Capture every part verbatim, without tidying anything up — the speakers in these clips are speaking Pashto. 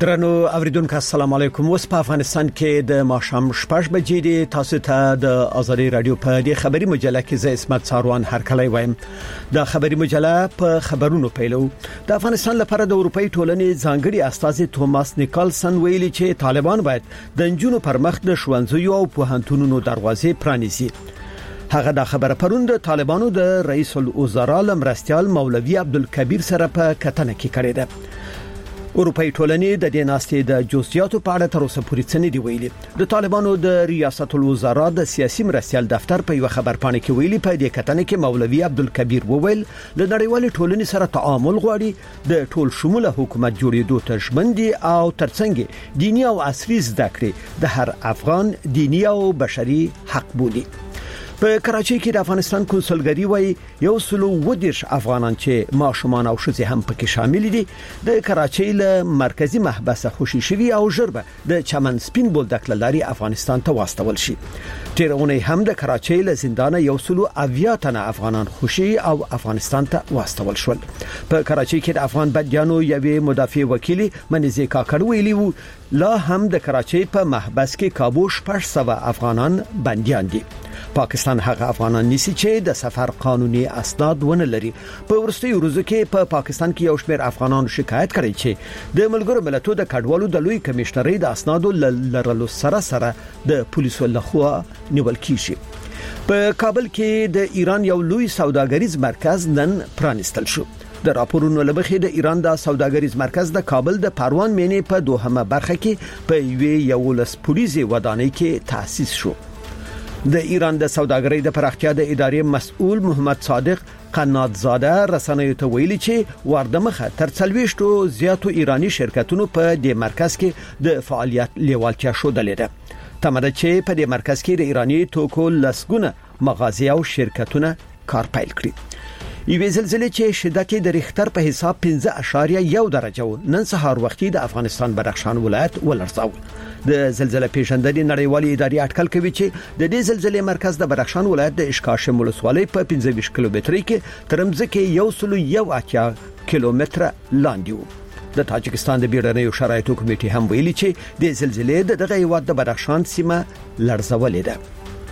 درنو اوریدونکو السلام علیکم. اوس په افغانستان کې د ماښام شپږ بجې دي. تاسو ته د آزادي رادیو په دې خبري مجله کې زه اسمت ساروان هرکلی وایم. د خبري مجله په خبرونو پیلو. د افغانستان لپاره د اروپאי ټولنې ځانګړي استازي توماس نیکلسن ویلي چې طالبان باید د نجونو پر مخ د ښوونځیو او پوهنتونونو دروازې پرانیزي. هغه د خبره پروند طالبانو د رئیس الوزرا لمرستيال مولوي عبدالکبیر سره په کتنه کې کړې ده. اروپאי ټولنې د دې ناستې د جزئیاتو په اړه تر اوسه پورې څه نه دی ویلي. د طالبانو د ریاست الوزرا د سیاسي مرستيال دفتر په یو خبرپاڼه کې ویلي په دې کتنه کې مولوي عبدالکبیر وویل د نړیوال ټولنې سره تعامل غواړي، د ټول شموله حکومت جوړېدو ته ژمن دي او ترڅنګ دینی او عصري زده کړې د هر افغان دینی او بشري حق بولي. په کراچۍ کې د افغانستان کنسولګری وای یو سلو ودیش افغانان چې ماشومان او ښځې هم پکې شامل دي د کراچۍ له مرکزی محبسه خوشي شوی او ژربه د چمن سپین بولدک لاري افغانستان ته واستول شي. تیرونه هم د کراچۍ له زندان یو سلو اویا تنه افغانان خوشي او افغانستان ته واستول شول. په کراچۍ کې د افغان بډیانو یوې مدافع وکیل منځي کاکړ ویلی وو لا هم د کراچۍ په محبس کې کابو شپږ سوه افغانان بنديان دي. پاکستان هغه افغانان نيسي چې د سفر قانوني اسناد ونه لري. په ورستیو ورځو کې په پا پاکستان کې یو شمېر افغانانو شکایت کړی چې د ملګرو ملتونو د کډوالو د لوی کمشنري د اسنادو لرلو سره سره د پولیسو لخوا نیول کیږي. په کابل کې د ایران یو لوی سوداګریز مرکز نن پرانستل شو. د راپورونو لبخې د ایران د سوداګریز مرکز د کابل د پروان مینې په دوهمه برخه کې په یوې یولس پولیسي ودانۍ کې تأسیس شو. د ایران د سوداګرۍ د پراختیا د ادارې مسؤل محمد صادق قناتزاده رسنیو ته ویلي چې واردمخه تر څلويشتو زیاتو ایرانی شرکتونو په دې مرکز کې د فعالیت لیوالتیا شودلې ده. تمره چې په دې مرکز کې د ایرانی توکو لسګونه مغازې او شرکتونه کار پیل کړي. یوې زلزلې چې شدت یې د ریختر په حساب پنځه اعشاریه یو درجه و نن سهار وختي د افغانستان بدخشان ولایت ولړزاو. د زلزلې پیژندنې نړیوالې ادارې اټکل کوي چې د دې زلزلې مرکز د بدخشان ولایت د اشکاشم ولسوالۍ په پنځه ویشت کیلومترۍ کې تر مځکې یو سل یو اتیا کیلومتره لاندې و. د تاجکستان د بیړنیو شرایطو کمیټې هم ویلي چې د زلزلې د دغه هیواد د بدخشان سیمه لړزولې ده.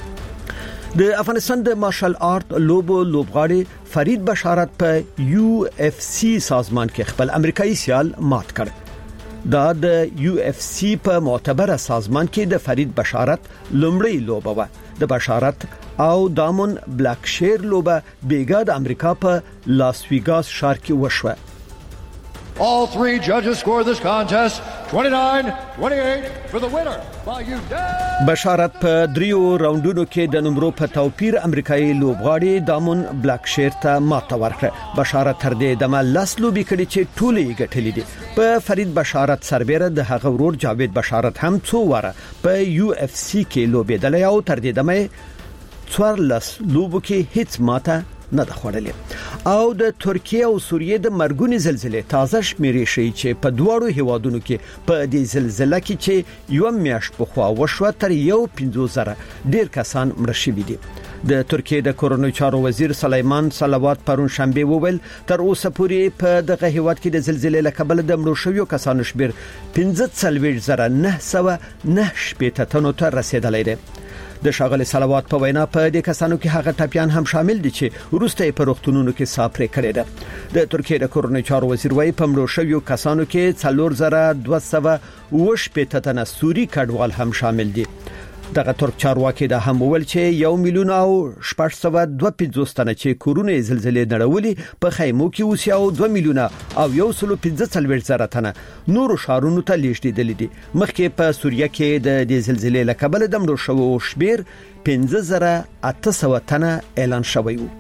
د افغانستان د مارشل آرت لوبو لوبغاړي فرید بشارت په یو اف سی سازمان کې خپل امریکایي سیال مات کړ. دا د یو اف سی په معتبره سازمان کې د فرید بشارت لومړی لوبه و. د بشارت او دامون بلاک شیر لوبه بیګا د امریکا په لاس ویګاس ښار کې وشوه. All three judges scored this contest twenty-nine twenty-eight for the winner by unanimous. بشارت په دریو راوندونو کې د نمبرو په توپیر امریکایي لوبغاړي دامون بلاک شیر ته ماته ورکړه. بشارت تر دې دمه لاس لوبي کړي چې ټولې ګټلې دي. په فرید بشارت سربېره د هغه ورور جاوید بشارت هم څو واره په یو اف سی کې لوبېدل او تر دې دمه څوارلس لوبو کې هیڅ ماته نه د خوړلې. او د ترکیه او سوریه د مرګونی زلزلې تازه شمیرې شي چې په دواړو هیوادونو کې په دې زلزلې کې چې یو میاشت په خوا وشو تر یو پنځوس زره ډیر کسان مړ شوي دي. د ترکیه د کورونو چارو وزیر سلیمان صلوات پرون شنبه وویل تر اوسه پورې په دغه هیواد کې د زلزلې له کبله د مړو شویو کسانو شمیر پنځه څلوېښت زره نه سوه نه شپېته تنو ته رسیدلی دی. د شاغلي صلوات په وینا په دې کسانو کې هغه ټاپیان هم شامل دي چې وروسته په روغتونونو کې ساپرې کړې ده. د ترکیه د کورونو چارو وزیر وايي په مړو شویو کسانو کې څلور زره دوه سوه اوه شپېته تنه سوري کډوال هم شامل دي. دغه ترک چارواکي دا هم وویل چې یو میلیون او شپږ سوه دوه پنځوس تنه چې کورونه زلزلې نړولې په خیمو کې اوسي او دوه میلیون او یو سل پنځه څلوېښت زره تنه نور شهرونو ته لیږدېدل دي. مخکې په سوریه کې د دې زلزلې له کبله د مړو شویو شمیر پنځه زره اته سوه تنه اعلان شوی و.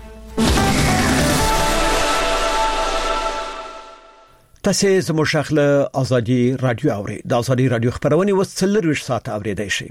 تاسو زموږ شخله ازادي رادیو اوري. د ازادي رادیو خبرونه وسلر وش ساعت اوریدای شي.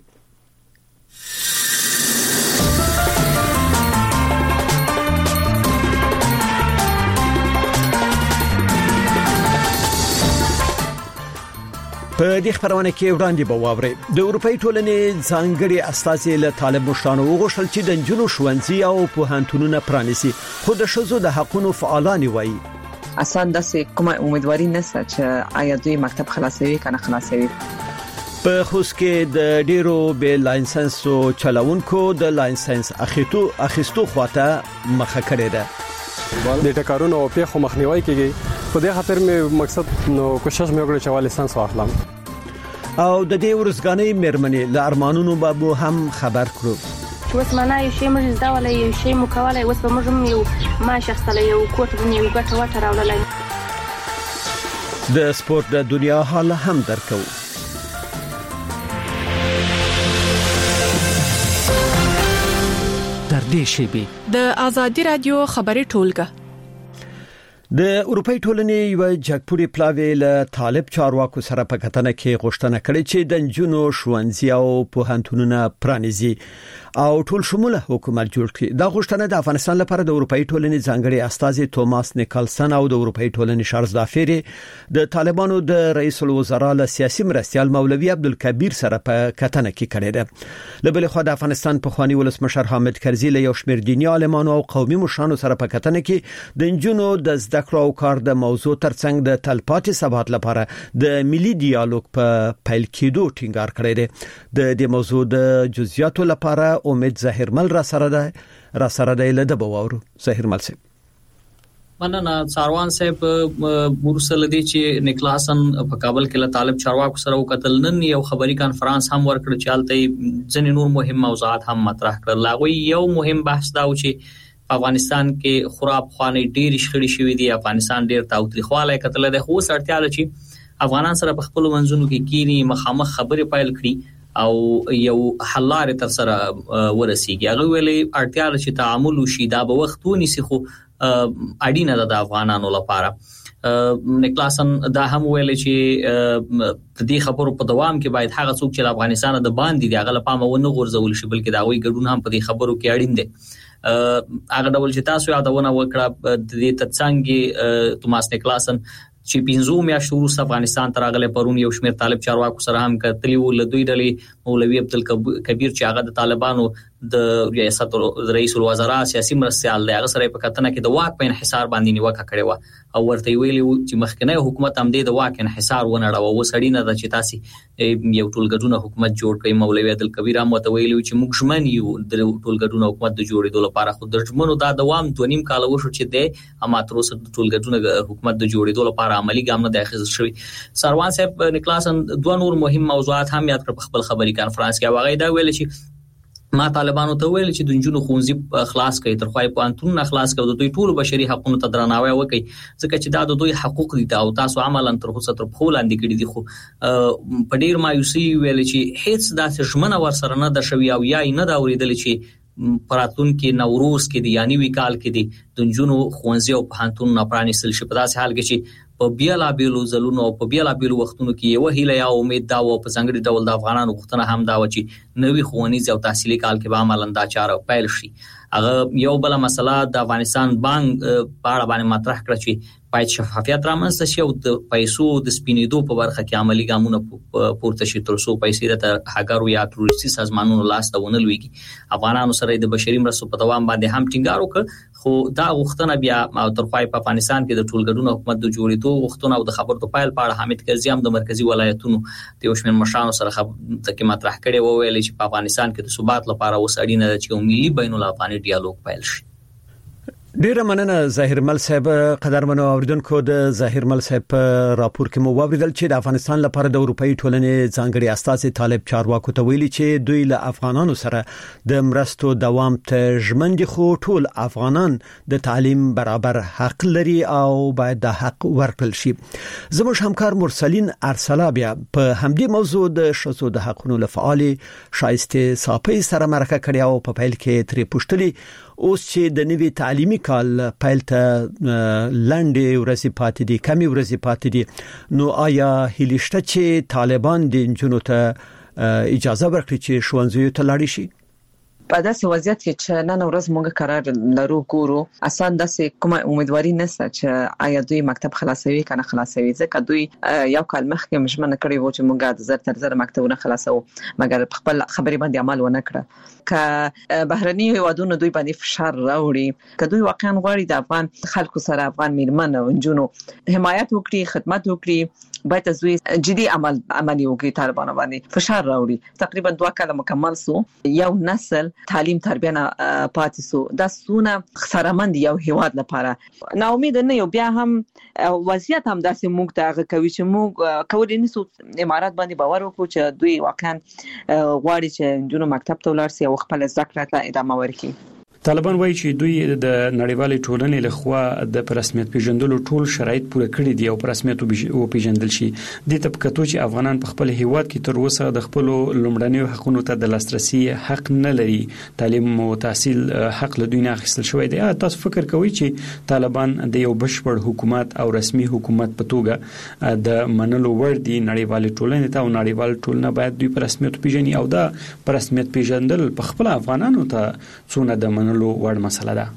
په دې خبرونه کې وړاندې به واوري د اروپאי ټولنې ځانګړي استازي له طالب مشرانو وغوښتل چې د نجونو ښوونځي او پوهنتونونه پرانیسي، خو د ښځو د حقوقو فعالان وایي اسان داسې کومه امیدواري نشته چې آیا دوی مکتب خلاصوي کنه خلاصوي. په خوست کې د ډیرو به لایسنسو چلاونکو د لایسنس اخیستو اخیستو خواته مخه کړې ده. د ټکرونو او پیښو مخنیوي کیږي. په دې خاطر مې مقصد نو کوشش مې وکړ چې لایسنس واخلم. او د دې ورزګانې مېرمنې له ارمانونو بابو هم خبر کړو. اوس معنا یو شی موږ زده ولې یو شی مو کولای اوس به موږ یو ما شخصله یو کوټ باندې یو ګټه وټه راولای. د سپورت د دنیا حال هم درکو. در دې شیبه د ازادي رادیو خبري ټولګه د اروپای ټولنې یو جګپوري پلاوی له طالب چارواکو سره په کتنه کې غوښتنه کړې چې د جنونو ښوونځي او پوهنتونونه پرانیزي او ټول شموله حکومت جوړ کړي. دا غوښتنه د افغانستان لپاره د اروپای ټولنې ځانګړي استازي توماس نیکلسن او د اروپای ټولنې شارز دافيري د طالبانو د رئیس الوزرا له سیاسي مرستيال مولوي عبدالکبیر سره په کتنه کې کړې ده. له بل خوا د افغانستان په خواني ولسمشر حامد کرزي له یو شمېر دیني عالمانو او قومي مشرانو سره په کتنه کې د جنونو د زده کړو او کار د موضوع ترڅنګ د تلپاتې ثبات لپاره د ملي ډیالوګ په پیل کېدو ټینګار کړی دی. د دې موضوع د جزئیاتو لپاره امید ظاهرمل را سره ده را سره ده له دبوورو ظاهرمل سي مننه ساروان صاحب مرسل دي چې نیکلاسن په کابل کې له طالب چارواکو سره وکتل. نن یو خبري کانفرنس هم ورکړ چې حالت ځنې نور مهم موضوعات هم مطرح کړل. لاغوي یو مهم بحث دا و چې افغانستان کې خراب خوانې ډېر شخړې شوې دي. افغانستان ډېر تاوتریخواله کتل د خو سرتیا لچې افغانان سره په خپل منځونو کې کینی مخامخ خبرې پایل کړي او یو حلار تر سره ورسیږي. هغه ویلي اړتیا لچې تعامل وشي دا به وخت ونیسي خو اړینه ده د افغانانو لپاره. نیکلاسن دا هم ویل چې د دې خبرو په دوام کې باید هغه څوک چې افغانستان د باندې دی هغه لپاره ونه غورځول شي بلکې دا وی ګډون هم په دې خبرو کې اړین دي. هغه ډول چې تاسو یادونه وکړه د دې تڅنګ توماس نیکلاسن چې پینځو میاشتو وروسته افغانستان ته راغلی پرون یو شمېر طالب چارواکو سره هم کتلی و. له دوی ډلې مولوي عبدالکبیر چې هغه د طالبانو د ریاست رئیس الوزرا سیاسي مرستيال دی هغه سره په کتنه کې د واک په انحصار باندې نیوکه کړې و او ورته ویلي چې مخکنی حکومت هم د واک انحصار ونړاوه. وسړی نه د چې تاسو یو ټولګډونه حکومت جوړ کړئ. مولوي عبدالکبیر هم وته ویلي چې موږ ژمن یو د ټولګډونه حکومت د جوړېدو لپاره خو د ژمنو دا دوام دوه نیم کال وشو چې د اماتروس د ټولګډونه حکومت د جوړېدو لپاره عملی ګام نه اخیستل شوی. سروان صاحب نیکلاسن دوه نور مهم موضوعات هم یاد کړ په خپل خبري کانفرنس کې. هغه دا ویل چې ما طالبانو ته ویل چې د جنونو ښوونځي خلاص کړي تر خوای پانتون خلاص کړي د دوی ټول بشري حقوقو ته درناوی وکړي ځکه چې دا د دوی حقوق دي او تاسو عملاً تر خو ستر په لاندې کړي دي. خو په ډیر مایوسي ویل چې هیڅ داسې ژمنه ورسره نه د شوی او یا نه دا اوریدل چې پراتون کې نوروز کې دی یعنی وکال کې دی د جنونو ښوونځي او پانتون نه پرانیستل شي. په داسې حال کې چې په بیالا بیلو زلونو په بیالا بیلو وختونو کې یو هیله یا امید دا و په څنګه ډول د افغانانو غوښتنه هم دا و چې نوې ښوونیز او تحصیلي کال کې به عملاً دا چاره پیل شي. هغه یو بل مسله د افغانستان بانک په اړه باندې مطرح کړ چې باید شفافیت رامنځته شي او د پیسو د سپینېدو په برخه کې عملی ګامونه پورته شي تر څو پیسې د هاګارو یا تروریستي سازمانونو لاس ته ونه لويږي. افغانانو سره د بشري مرستو په دوام باندې هم ټینګار وکړ خو دا غوښتنه بیا تر پای په افغانستان کې د ټولګډون حکومت د جوړېدو غوښتنه او د خبرو په پایل په اړه حامد کرزي هم د مرکزی ولایتونو د یو شمېر مشرانو سره خبرې مطرح کړي وو ویل چې په افغانستان کې د ثبات لپاره وسړینه د چې ملي بین الافغاني ډیالوګ پیل شي. ډیره مننه ظاهرمل صاحب. قدرمنو اوریدونکو د ظاهرمل صاحب راپور کې مو واوریدل چې د افغانستان لپاره د اروپאי ټولنې ځانګړي استازي طالب چارواکو ته ویلي چې دوی له افغانانو سره د مرستو دوام ته ژمن دي خو ټول افغانان د تعلیم برابر حق لري او باید د حق ورکړل شي. زموږ همکار مرسلین ارسلا بیا په همدې موضوع د شذو د حقونو لفعال شایسته صاحب سره مرکه کړی او په پیل کې ترې پوښتلي اوس چې د نوي تعلیمي کال پیل ته لاندې ورسې پاتې دي کمی ورسې پاتې دي نو آیا هیلشته چې طالبان د جنونو ته اجازه ورکړي چې ښوونځیو ته لاړ شي؟ په داسې وضعیت کې چې نن ورځ موږ قرار لرو ګورو اسان داسې کومه امیدواري نشته چې آیا دوی مکتب خلاصوي کنه خلاصوي ځکه دوی یو کال مخکې مشمنه کړی و چې موږ د زر تر زر مکتبونه خلاصو مګر خپل خبرې باندې عمل ونه کړ ک بهرني هیوادونو دوی باندې فشار راوړي ک دوی واقعا غواړي د افغان خلکو سره افغان میرمن او جنونو حمایت وکړي خدمت وکړي باید دوی جدي عمل عملي وکړي طالبانو باندې فشار راوړي تقریبا دوه کاله مکمل سو یو نسل تعلیم تربیه نه پاتې سو دا سونه خسارمند یو هیواد لپاره نا امید نه یو بیا هم وضعیت هم داسې موږ ته کوي چې موږ کولای نشو امارات باندې باور وکړو چې دوی واقعا غواړي چې جنونو مکتب ته ولاړ سي او خپل زده کړه ته ادامه ورکړي طالبان وایي چې دوی د نړیوالې ټولنې لخوا د رسمیت پیژندلو ټول شرایط پوره کړي دي او رسمیت او پیژندل شي د تبکتو چې افغانان په خپل هیواد کې تر اوسه د خپل لومړنیو حقوقو ته د لاسرسي حق نه لري تعلیم او تحصیل حق له دوی نه اخیستل شوی دی تاسو فکر کوئ چې طالبان د یو بشپړ حکومت او رسمي حکومت په توګه د منلو ور دي نړیوالې ټولنې ته او نړیوال ټولنه باید دوی په رسمیت پیژني او دا په رسمیت پیژندل په خپل افغانانو ته څونه د منلو وړ مسله ده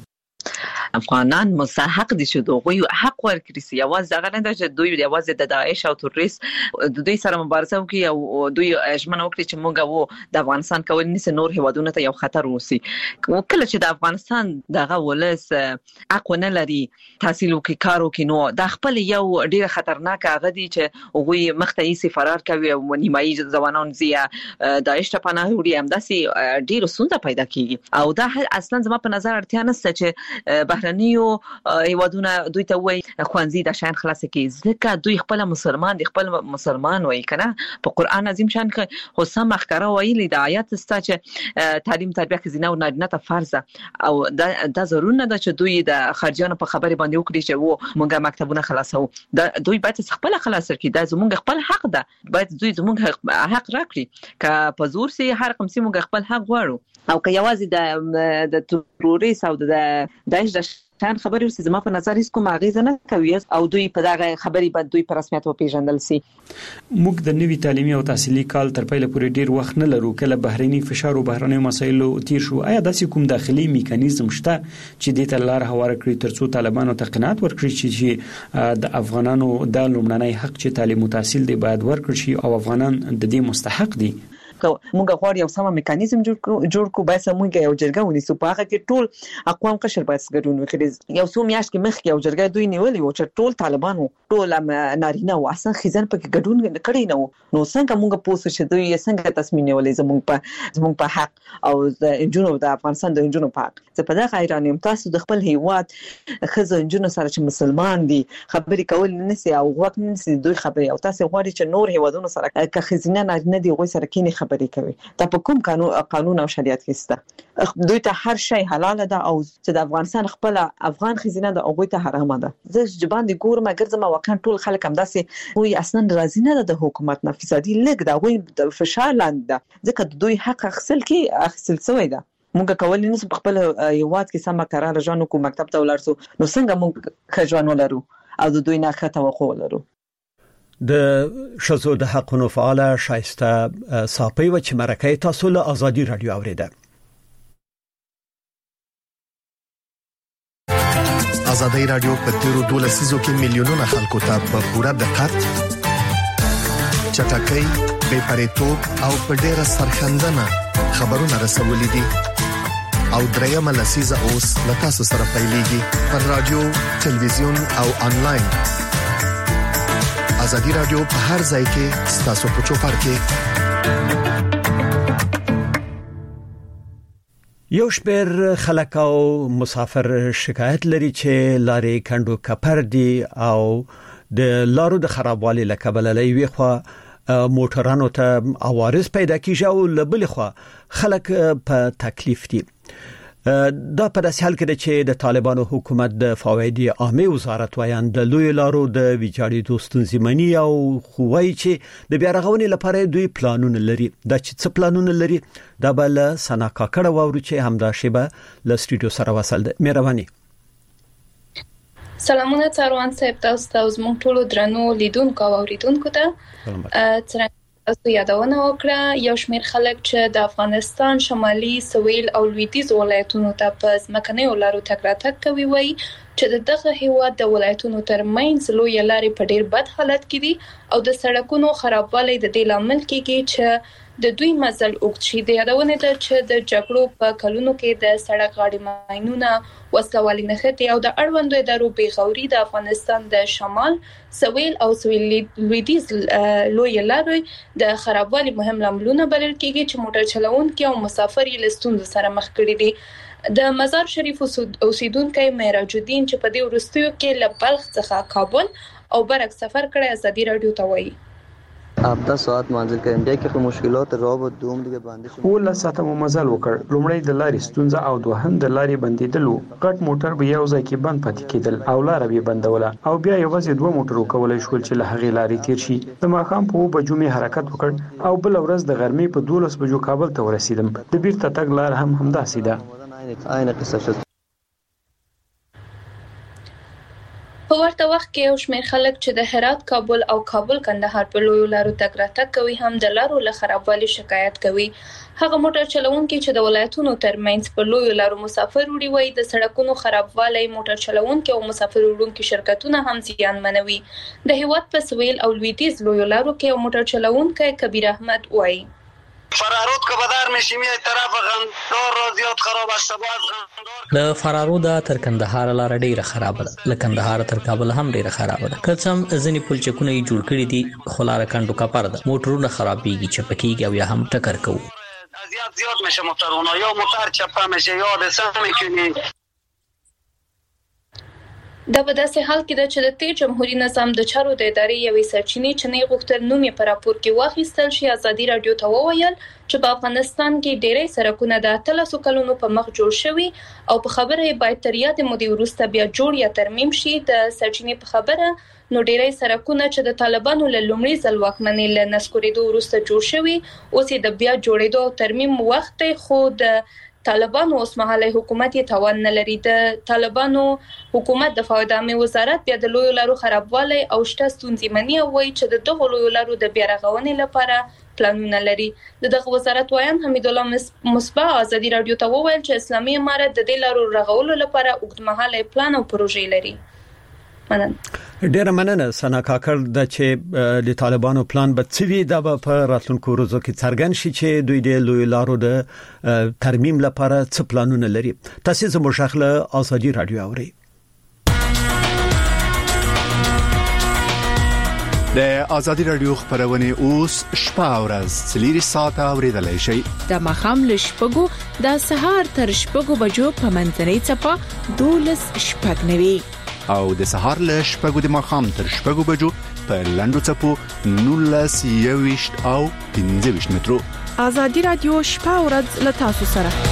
افغانان مستحق دي چې دوی حق ورکړي سي یواز دغه نه چې دوی یواز د داعش او تروریست د دوی سره مبارزه وکړي او دوی اجمن وکړي چې موږ وو د افغانستان کول نس نور هیوادونو ته یو خطر وسی کله چې د افغانستان دغه ولس حق نه لري تحصیل وکړي کار وکړي نو د خپل یو ډیر خطرناک هغه دي چې هغه مختعي سفارت کوي او نیمایي ځوانان زیه داعش ته پناه وړي هم داسې ډیر سونده پیدا کیږي او دا اصلا زما په نظر اړتیا نشته چې بهرنیو هیوادونه دوی ته وایي خوانزي د شان خلاص کی ځکه دوی خپل مسلمان دي خپل مسلمان وایي کنه په قران عظیم شان کې خو سم مخکره وایي د آیات ستا چې تعلیم تربیه کې زینه او نارینه ته فرض او دا د ضروري نه ده چې دوی د خارجيانو په خبرې باندې وکړي چې وو موږ مکتبونه خلاصو دا دوی باید خپل خلاص کړي دا زموږ خپل حق ده باید دوی زموږ حق راکړي ک په زور سي هر کوم سي موږ خپل حق غواړو او که یوازې د د تروریست او د داعش د شان خبرې ورسې زما په نظر هیڅ کوم اغیزه نه کوي او دوی په دغه خبرې باندې دوی په رسمیت وپیژندل سي موږ د نوي تعلیمي او تحصیلي کال تر پیله پورې ډیر وخت نه لرو کله بهرني فشار او بهرني مسایلو تیر شو آیا داسې کوم داخلي میکانیزم شته چې د تلار هواره کړی ترڅو طالبانو ته قناعت ورکړي چې د افغانانو د لومړنۍ حق چې تعلیم او تحصیل دی باید ورکړي شي او افغانان د دې مستحق دي موږ غواړو یو سم میکانیزم جوړ کړو جوړ کو بس موږ یو جرګه ونیسو په هغه کې ټول اقوام قشر باید ګډون وکړي یو څو میاشت کې مخکې یو جرګه دوی نیولې و چې ټول طالبانو ټول نارینه او اصلا خزن په ګډون کړی نو نو څنګه موږ پوسو چې دوی څنګه تصمیم نیولې زموږ په زموږ په حق او د انجونو د افغانستان د انجونو په حق زه په دغه ایرانیم تاسو د خپل هیواد خزن انجونو سره چې مسلمان دي خبرې کول نه سي او وخت نه سي دوی خبرې او تاسو غواړئ چې نور هیوادونو سره که خزینه نارینه دي غوي سره کینی خبرې کوي دا په کوم قانون قانون او شریعت کې سته دوی ته هر شی حلال ده او چې د افغانستان خپل افغان خزینه ده او غوي ته حرام ده زه جبان دي ګورم اگر زما واقعا ټول خلک هم داسې وي اصلا راضي نه ده د حکومت نه فسادي لګ دا غوي د فشار لاندې ده ځکه دوی حق اخیستل کې اخیستل سوی ده موږ کولای نشو خپل یواد کې سم قرار ژوند کو مکتب ته ولرسو نو څنګه موږ خجوان ولرو او د دوی نه خطه وقو ولرو د شذو د حقونو فعال شایسته صاحب و چې مرکه تاسو له ازادي رادیو اوریده ازادي رادیو په تیرو دوه لسیزو کې میلیونونه خلکو ته په پوره دقت چټکۍ بې پرېتوب او په ډیره سرخندنه خبرونه رسولې دي او درېمه لسیزه اوس له تاسو سره پیلېږي پر رادیو ټلویزیون او انلاین ازادي رادیو په هر ځای کې ستاسو په چوپړ کې یو شمېر خلک او مسافر شکایت لري چې لارې کندو کپر دي او د لارو د خرابوالي لکبل لوي خو موټرانو ته عوارض پیدا کیږي او لبل خو خلک په تکلیف دي دا په داسې حال کې چې د طالبانو حکومت د فوایدي عامه وزارت وایان د لوی لارو د ویجاړي دوستنځي منی او خوای چې د بیا رغونې لپاره دوی پلانونه لري دا چې څه پلانونه لري دا بل سنا کاکړه ووري چې همدا شیبه ل سټوډیو سره وصل ده مهرباني سلامونه څاروان صاحب تاسو ته زموږ ټولو درنو لیدونکو او اوریدونکو ته تاسو یادونه وکړه یو شمېر خلک چې د افغانستان شمالي سویل او لویدیځ ولایتونو ته په ځمکنیو لارو تګ راتګ کوي وایي چې دغه هیواد د ولایتونو ترمنځ لوی لارې په ډیر بد حالت کې دي او د سړکونو خرابوالی د دې لامل کېږي چې د دوی مزل اوږد شي. د یادونه ده چې د جګړو په کلونو کې د سړک غاړې ماینونه وسلوالي نښتې او د اړوندو ادارو بېغوري د افغانستان د شمال سویل او سویل لویدیځ لوی لارې د خرابوالي مهم لاملونه بلل کېږي چې موټر چلوونکي او مسافر یې له ستونزو سره مخ کړي دي. د مزار شریف اوسیدونکو معراج الدین چې په دې وروستیو کې له بلخ څخه کابل او برعکس سفر کړی ازادي رادیو ته وایي هفته ساعت منزل کړم بیا کې مشکلات راه و دوم دیگه باندې شو ول ساعت مو مزل وکړ. لومړی د لارې ستونزه او دوهم د لارې بندیدل. غټ موټر به یو ځای کې بند پاتې کېدل او لار به بندوله او بیا یوازې دوه موټر وکولای شول چې له هغې لارې تیر شي. د ماښام په بجو می حرکت وکړ او بل ورځ د غرمې په دولس بجو کابل ته ورسیدم. د بیرته تګ لار هم همداسې ده. عین قصه شد. په ورته وخت کې یو شمېر خلک چې د هرات کابل او کابل کندهار په لویو لارو تګ راتګ کوي هم د لارو له خرابوالي شکایت کوي. هغه موټر چلوونکي چې د ولایتونو ترمنځ په لویو لارو مسافر وړي وایي د سړکونو خرابوالی موټر چلوونکي او مسافر وړونکي شرکتونه هم زیانمنوي. د هیواد په سویل او لویدیځ لویو لارو کې یو موټر چلوونکی کبیر احمد وایي فرارود که بدر میشیم یه طرف غندار را زیاد خراب است. باز غندار د فرارود تر کندهار لار ډیره خراب ده. له کندهار تر کابل هم ډیره خراب ده. کڅم ځنی پلچکونه یې جوړ کړی دي خو لار کندو کپر ده. موټرونه خرابېږي چپکیږي او یا هم ټکر کوي. زیاد زیاد میشه موتورونه یا موتور چپه میشه یا دسم میکنی. دا په داسې حال کې ده چې د تیر جمهوریت نظام د چارو د ادارې یوې سرچینې چې نه غوښتل نوم یې په راپور کې واخیستل شي ازادي رادیو ته وویل چې په افغانستان کې ډېری سړکونه د اتلسو کلونو په مخ جوړ شوي او په خبره یې باید تر یادې مودې وروسته بیا جوړ یا ترمیم شي. د سرچینې په خبره نو ډېری سړکونه چې د طالبانو له لومړي ځل واکمنۍ له نسکورېدو وروسته جوړ شوي اوس یې د بیا جوړېدو او ترمیم وخت دی خو د طالبانو اوس مهاله حکومت یې توان نه لري. د طالبانو حکومت د فاعدامي وزارت بیا د لویو لارو خرابوالی او شته ستونزې مني او وایي چې د دغو لویو لارو د بیا رغونې لپاره پلانونه لري. د دغه وزارت وایان حمید الله مصباح ازادي رادیو ته وویل چې اسلامي امارت د دې لارو رغولو لپاره اوږدمهاله پلان او پروژې لري. مننه. ډیره مننه سنا کاکړ د چې د طالبانو پلان به څوی د په راتلونکو ورځو کې څرګند شي چې دوی د لوی لارو د ترمیم لپاره څه پلانونه لري. تاسو زموږ شغله ازادي رادیو اوري. د ازادي رادیو خبرونه اوس شپه او ورځ څلوري ساعته اوریدلای شئ. د مخام لشپګو د سهار تر شپږو بجو په منځنۍ چپه دولس شپږ نوي او د سهار له شپږو د ماښام تر شپږو بجو په لندو چپو نولس یويشت او پنځه ویشت مترو. ازادي رادیو شپه او ورځ له تاسو سره.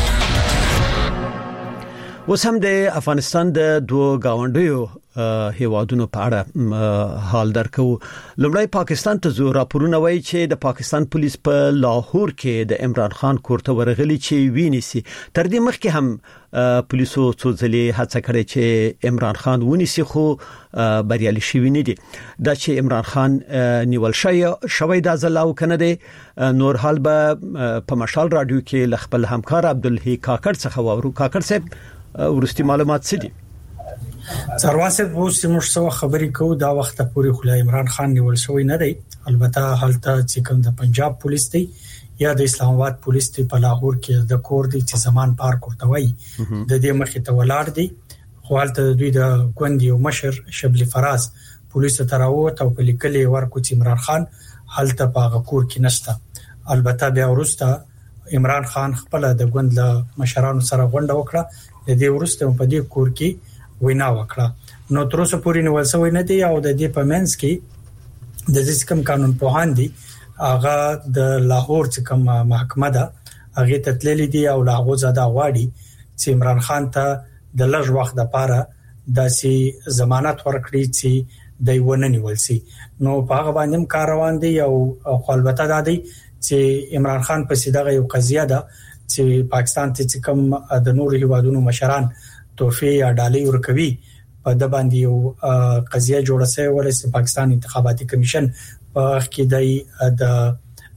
وسم د افغانستان د دوه گاونډیو هیوادونو په اړه حال درکو. لومړی پاکستان ته زو راپورونه وایي چې د پاکستان پولیس په لاهور کې د عمران خان کور ته ورغلي چې ویني تر دې مخکې هم پولیسو څو ځلې هڅه کړې چې عمران خان ونیسي خو بریالي شوی نه دي. دا چې عمران خان نیول شوی د ځلاو کنه دي نور حال به په مشال رادیو کې خپل همکار عبدالهی کاکړ څخه وورو. کاکړ صاحب ورستي معلومات څه دي؟ څارواسه وروسته موږ څو خبرې کوو دا وخت پورې خلای عمران خان نیول شوی نه دی. البته حالت چې کوم د پنجاب پولیس دی یا د اسلام آباد پولیس دی په لاهور کې د کور دی چې زمان پارک ورته وایي د دې مخې ته ولاړ دی. خو حالت د دوی د ګوندي او مشر شبلی فراز پولیس ته راووت او په لیکلي ورکو چې عمران خان حالت په کور کې نشته. البته بیا وروسته عمران خان خپل د ګوند له مشرانو سره غونډه وکړه. د دې وروسته په دې کور کې وینا وکړه. نو تر اوسه پورې نیول شوی نه دی او د دې په منځ کې د ځکم قانون پوهان دي هغه د لاهور څخه محکمه ده هغه ته تللی دي او لاهور زاده غواړي چې عمران خان ته د لږ وخت لپاره داسې ضمانت ورکړي چې د ونه نیول شي. نو په هغه باندې کار روان دي او خپلبته ده دي چې عمران خان په سیده یو قضیه ده چې پاکستان ته کوم د نور هیوادونو مشران توفی یا ډالۍ ورکوي په د باندې یو قضیه جوړه شوې ولې چې پاکستان انتخاباتي کمیشن په کې د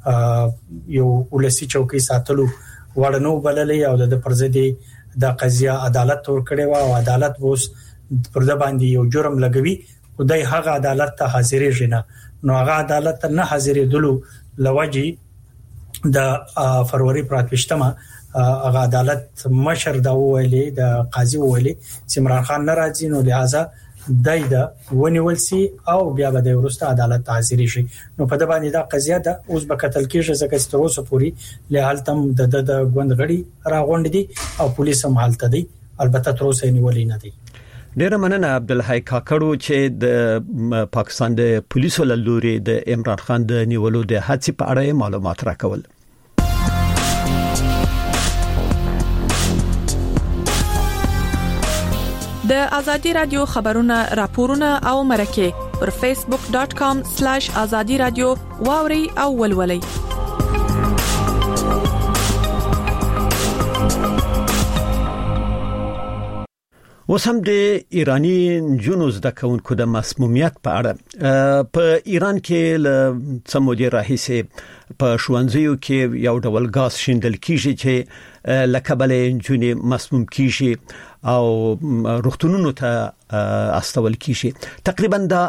یو ولسی چوکي ساتلو وړنو بللې او د پرځدي د قضیه عدالت تور کړي او عدالت ووس پر د باندې یو جرم لګوي او دای هغه عدالت ته حاضرې جنا نو هغه عدالت نه حاضرې دلو لوجي د فروری پراتوشتمه هغه عدالت مشر دا ویلي د قاضي ویلي سمران خان ناراضي نو لہذا دای دا ونیول سي او بیا به د ورسته عدالت حاضر شي نو په د باندې دا قضیه د اوس به قتل کېږي ځکه چې تر اوسه پوري له حالتم د د غوندغړي راغونډ دي او پولیس هم حالت دي البته تر اوسه نیولې نه دي. ډیر مننه عبدالحی کاکړو چې د پاکستان د پولیسو له لوري د عمران خان د نیولو د هڅې په اړه معلومات راکول. د ازادي رادیو خبرونه راپورونه او مرکه پر فیسبوک ډاٹ کام سلیش ازادي رادیو واوري او ولولي. وسم د ایرانی جنوز د کونکو د مسمومیت په اړه په ایران کې ل سمودي راهیسه په شوانځیو کې یو ډول غاز شیندل کیږي چې لکبلې جونې مسموم کیږي او روغتونونو ته استول کیږي. تقریبا دا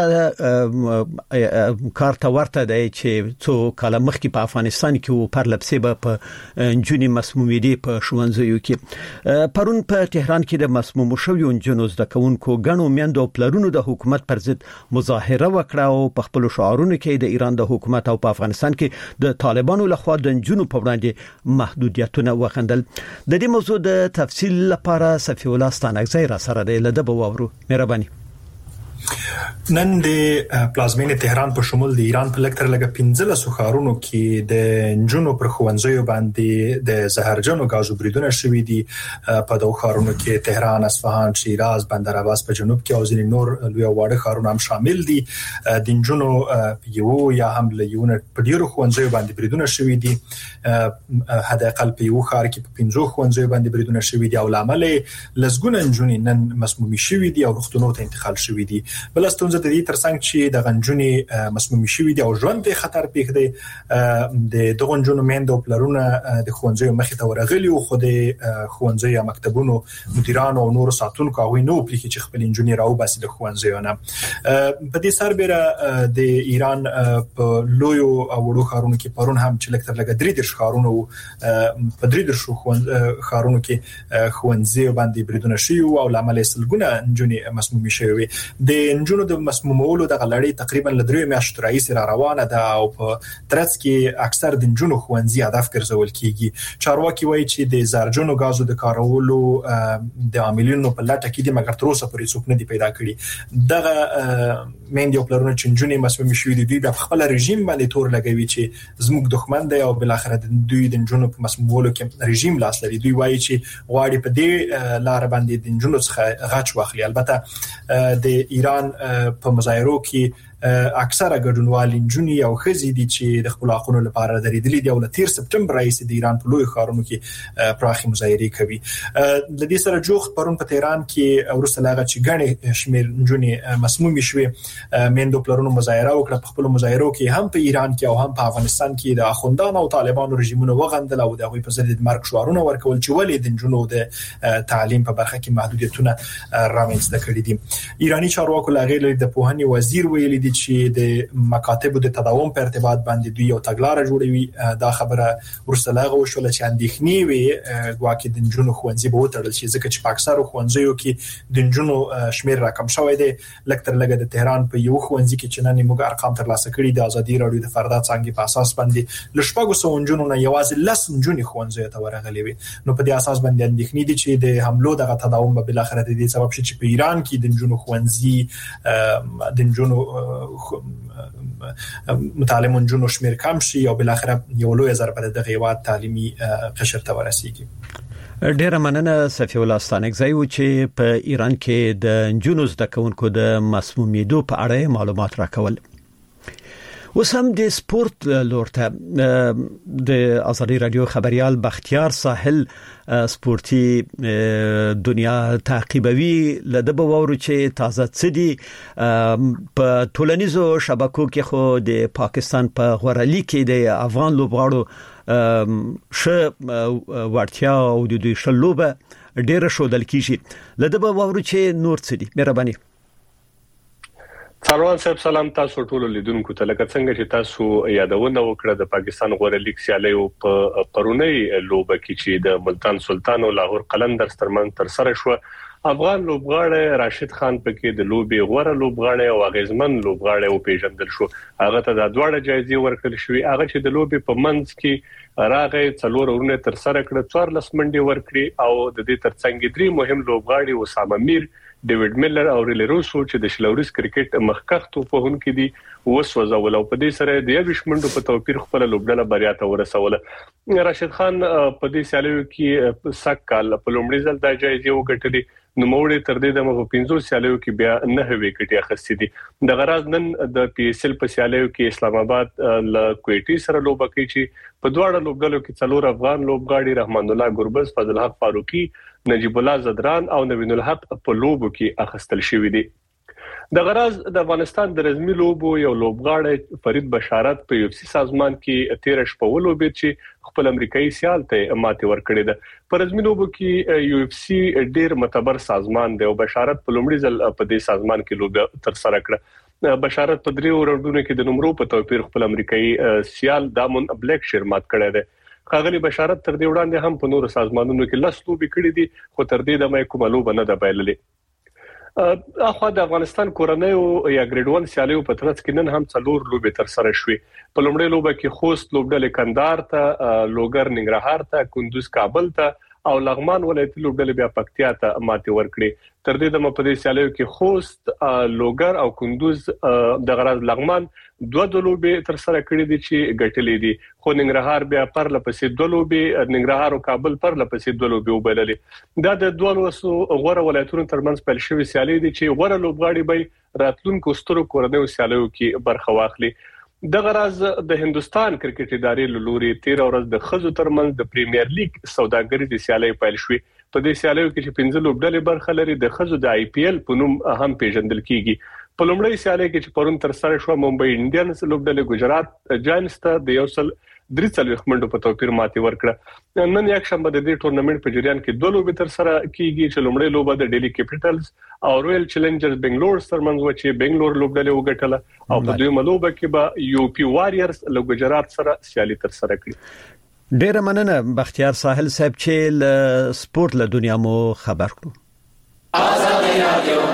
امغه کارته ورته دی چې څو کال مخکې په افغانستان کې و پر لپسې به په جونې مسمومیت په شوانځیو کې پرون په تهران کې د مسموم شویو جنوز د کونکو غنو میندو پلرونو د حکومت پر ضد مظاهره وکړه او په خپل شعارونو کې د ایران د حکومت او په افغانستان کې د طالبانو لخوا د جنونو په وړاندې محدودیتونه وخندل. د دې موضوع د تفصیل لپاره صفی الله ستانکزی را سره دی لده بوورو مهرباني. نن د پلازمینې تهران په شمول د ایران په لکتر لګه پنځله سخارونو کې د جنونو پر خوندزیو باندې د زهرجنو غازو بریدونه شوې دي. په دوه خارونو کې تهران، اصفهان، شیراز، بندر عباس په جنوب کې او ځینې نور لوی واړه خارونه هم شامل دي. د جنونو یو یا هم له یو نه په ډیرو خوندزیو باندې بریدونه شوې دي. هدا اقل په یو خار کې په پنځو خوندزیو باندې بریدونه شوې دي او لامل لزګونه جنونې نن مسمومي شوې دي او روغتونو ته انتقال شوې دي. بل ستونزه د دې ترڅنګ چې د غنجونی مسمومي شوی دی او ژوند ته خطر پیښ دی د دغه غنجونو میندو پلرونه د خوندزي مخې ته ورغلي او خو د خوندزي مکتبونو مدیرانو او نور ساتونکو هغه نو پلیکي چې خپل انجنیر او باسي د خوندزيونه په دې سربېره د ایران په لویو او وړو خارونو کې پرون هم چې لکتر لګ درې در خارونو په درې در شو خارونو کې خوندزي باندې بریدونه شي او لامل سلګونه انجنی مسمومي شوی د انجونو د مسمومولو د غلړی تقریبا لدریو میاشتو رئیس را روانه ده او په ترڅ کې اکثر د انجونو خوندزي هدف ګرځول کیږي. چارواکي وایي چې د زرجونو غازو د کارولو د عاملینو په لټه کې د مګر تر اوسه پورې څوک نه دی پیدا کړي. دغه میندې او پلرونه چې انجونې مسمومي شوې دي دوی په خپل رژیم باندې تور لګوي چې زموږ دښمن دی او بل اخر د دوی د انجونو په مسمومولو کې رژیم لاس لري. دوی وایي چې غواړي په دې لار باندې د انجونو څخه غاچ واخلي. البته د ایران په مظاهرو کې اکثره ګډونوال انجونی او خزي دي چې د خپل حقوقو لپاره درېدلې دي او ل تیر سپټمبر رئیس د ایران په لوی خارونو کې پراخي مظاهره کوي. د دې سره جوخت پرون په تهران کې ورسره لاغه چې غني شمیر انجونی مسمومي شوې میندو پلرونو مظاهره وکړه. په خپل مظاهرو کې هم په ایران کې او هم په افغانستان کې د اخوندانو او طالبانو رژیمونو وغندل او د غوي په ضد د مرګ شعارونه ورکول چې ولې د انجونو د تعلیم په برخه کې محدودیتونه رامنځته کړي دي. ایرانی چارواکو لاغې د پوهنې وزیر ویلي دي چې د مکاتب د تداوم په ارتباط باندې دوی یو تګلارې جوړوي. دا خبره ورسره لاغه وشول چې اندېښنې وي ګواکې د جنونو خوندزي به وتړل شي ځکه چې په اکثرو خوندزیو کې د جنونو شمیر راکم شوی دی. لکتر لګه د تهران په یو خوندزي کې چې نن موږ ارقام ترلاسه کړي د ازادي رادیو د فردات څنګه په اساس باندې لشپږو سو جنونو نه یوازې لس جنونې خوندزي ته ورغلي وي. نو په دې اساس باندې اندېښنې دي چې د حملو دغه تداوم به بل اخر د دې سبب شي چې په ایران کې د جنونو خوندزي د جنونو متعلم جنونو شمیر کم شي او بل اخر یو لوی ضربه د غیوات تعلیمي قشر ته ورسیږي. ډیره مننه صفی الله ستانکزی و چې په ایران کې د جنونو د کونکو د مسمومیت په اړه معلومات راکول. وسم د سپورت لورته د ازادي رادیو خبريال بختیار ساحل سپورتي دنیا تعقیبوي لده به وورو چې تازه څدي په ټولنیزو شبکو کې خو د پاکستان په غوړالي کې د افغان لوبغاړو ش ورتیا او د دوی شلوبه ډیره شودل کیږي لده به وورو چې نور څدي مهرباني. سلام صاحب سلام تاسو ټول لیدونکو ته لکه څنګه چې تاسو یادونه وکړه د پاکستان غوړالي سیالیو په پرونی لوبه کې چې د ملتان سلطان او لاهور قلندرز ترمن تر سره شو افغان لوبغاړی راشد خان پکې د لوبي غوړه لوبغاړی او غیزمن لوبغاړی او پیژندل شو هغه ته د دواړه جایزې ورکړل شوې هغه چې د لوبي په منځ کې راغی څلور ورونه تر سره کړ څوار لس منډي ورکړي او د دې ترڅنګ درې مهم لوبغاړي اسامه میر ډیوډ میلر او ریلی روسو چې د شلوريس کرکټ مخکخ توپون کې دي وسوځول او په دې سره د یوش منډو په توپیر خپل لوبډله بریا ته ورسوله راشد خان په دې سیالیو کې سک کال په لومړي ځل د جایزې وګټلې نو موړي تر دې د مغو پنځو سیالیو کې بیا نه وکټي اخستې دي د غراز نن د پی ایس ال په سیالیو کې اسلام آباد ل کویټي سره لوبه کوي چې په دواړه لوبډلو کې څلور افغان لوبغاړي رحمان الله ګربز فضل حق فاروقي نجیب الله زدران او نوین الحق په لوبو کې اخستل شوې دي. د غراز د افغانستان د رزمي لوبو یو لوبغاړی فرید بشارت په یو سی سازمان کې تیر شپه ولوبېد چې خپل امریکایي سیال ته ماته ورکړې ده په رزمي لوبو کې یو اف سی ډیر معتبر سازمان دی او بشارت په لومړي ځل په دې سازمان کې لوبه تر سره کړه بشارت په دریو راوندونو کې د نمبرو په توپیر خپل امریکایي سیال دامون بلیک شیر مات کړی دی خاغلی بشارت تر دې وړاندې هم په نورو سازمانونو کې لاس لوبي کړې دي خو تر دې د مې کومه لوبه نه ده بایللې. اخو د افغانستان کورنۍ او یا ګریډ ون سیالیو په ترڅ کې نن هم څلور لوبي تر سره شوې په لومړۍ لوبه کې خوست لوبډلې کندهار ته لوګر ننګرهار ته کندوز کابل ته او لغمان ولایت لوبډلې بیا پکتیا ته ماته ورکړي تر دې د مپدې سیالیو کې خوست لوګر او کندوز د غراز لغمان دوه د لوبي تر سره کړې دي چې ګټلې دي خو ننګرهار بیا پر لپسې دوه لوبي ننګرهار او کابل پر لپسې دوه لوبي وبللې دا د دوه لوسو غوړه ولایتونو ترمنځ پل شوی سیالي دي چې غوړه لوبغاړي به راتلونکو سترو کورنیو سیالیو کې برخه واخلي. د غراز د هندستان کرکټ ادارې لوري تیر ورځ د خزو ترمنځ د پریمیر لیګ سوداګری د سیالي پیل شوې په دې سیالیو کې چې پنځه لوبډلې برخه لري د خزو د آی پی ایل په نوم هم پیژندل کیږي په لومړی سیالي کې چې پرون تر سره شو ممبئی انډینز لوبډلې گجرات جاینټس ته د یو سل درې څلويخ منډو په توپیر ماتي ورکړه نن یک شنبه د دې ټورنمنت په جریان کې دوه لوبې تر سره کیږي چې لومړی لوبه د ډیلی کیپټلز او رويال چیلنجرز بنگلور ترمنځ و چې بنگلور لوبډلې وګټله او په دویمه لوبه کې به یو پی واريرز له گجرات سره سیالي تر سره کړي. ډیره مننه بختیار ساحل صاحب چې ل سپورت له دنیا مو خبر کړو. آزادی رادیو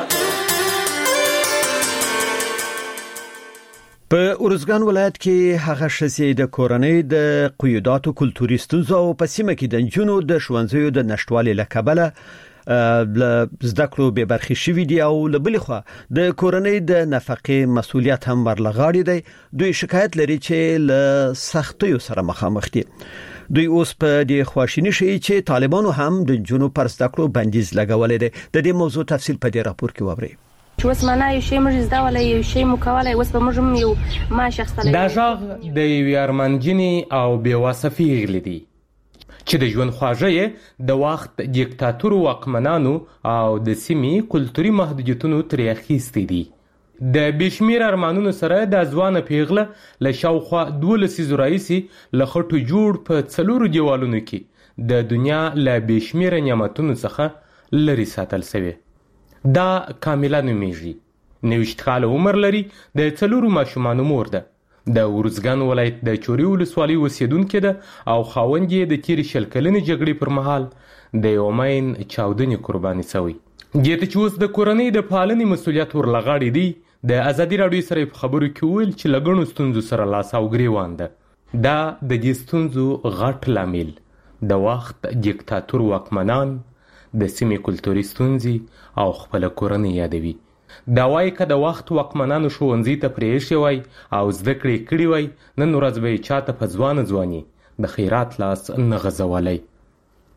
په اورزګان ولایت کې هغه شسې د کورنۍ د قیوداتو کلتوري ستونزو او په سیمه کې د جنونو د شونځیو د نشټوالي لکبله زده کړو به برخي شوې دي او لبلې خو د کورنۍ د نفقې مسولیت هم ورلغاړي دی دوی شکایت لري چې له سختیو سره مخامخ دي دوی اوس په دې خواشینی شي چې طالبانو هم د جنونو پر زده کړو بندیز لګولې دي د دې موضوع تفصیل په دې راپور کې ووري چې وس معنا یو شی موږ زده ولای یو شی مو کولای وس به موږ یو ما شخصله دا ژغ د یارمنجنی او بیواسفی غلیدي چې د ژوند خواږه د وخت دیکتاتور واکمنانو او د سیمې کلتوري محدودیتونو ترې اخیستې دي د بشمیر ارمانونو سره د ځوان پیغله له شاوخوا دولسي زرايسي لخټو جوړ په څلورو دیوالونو کې د دنیا له بشمیر نعمتونو څخه لري ساتل شوی دا کاملا نومیږي نوښت کال عمر لري د څلورو ماشومانو مور ده د ورزګان ولایت د چوري ولسوالۍ اوسیدونکې ده او خاوند یې د تیر شل کلنې جګړې پر مهال د یومین چاودنې قرباني شوی ګیته چې اوس د کورنۍ د پالنې مسولیت ورلغاړي دی د ازادي رادیو سره په خبرو کې ویل چې لګونو ستونزو سره لاس او ګریوان ده دا د دې ستونزو غټ لامل د وخت دیکتاتور واکمنان د سیمې کلتوري ستونزې او خپل کورنۍ یادوي دا وایي که د وخت واکمنانو ښوونځي ته پرېښی وای او زده کړې کړي وای نن ورځ به یې چاته په ځوانه ځواني د خیرات لاس نه غځولی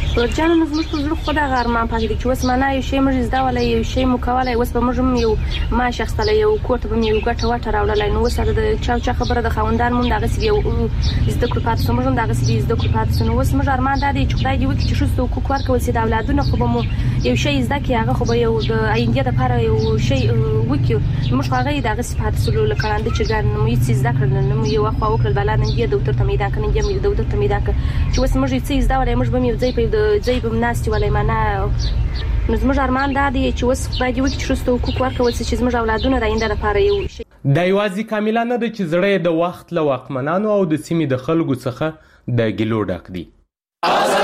ورجانه زموږ په زړه خو دا غارمان پاتې دي چې اوس معنا یو شی موږ زده ولای یو شی مو کولای اوس به موږ یو ما شخصله یو کوټه به یو ګټه وټه راولای نو سره د چا چا خبره د خوندان مون دغه سی یو زده کړ پاتې سمږ دغه سی زده کړ پاتې نو اوس موږ ارمان دا دی چې خدای دې وکړي چې شوستو کو کار کوي چې د اولادونو خو به مو یو شی زده کی هغه خو به یو د آینده لپاره یو شی وکړي موږ هغه دغه صفات سلو لکاند چې ګان مو هیڅ زده کړل نو یو خو وکړل بلانه دی ډاکټر ته میدا کنه دی ډاکټر ته میدا چې اوس موږ هیڅ زده ولای موږ به یو ځای په ځای به ناست ولای معنا نو زموږ ارمان دا دی چې اوس خدای دې وکړي چې شوستو کو کار کوي چې زموږ اولادونو د آینده لپاره یو شی د یوازې کاملا نه د چې زړه د وخت له واکمنانو او د سیمې د خلکو څخه د ګلو ډک دي.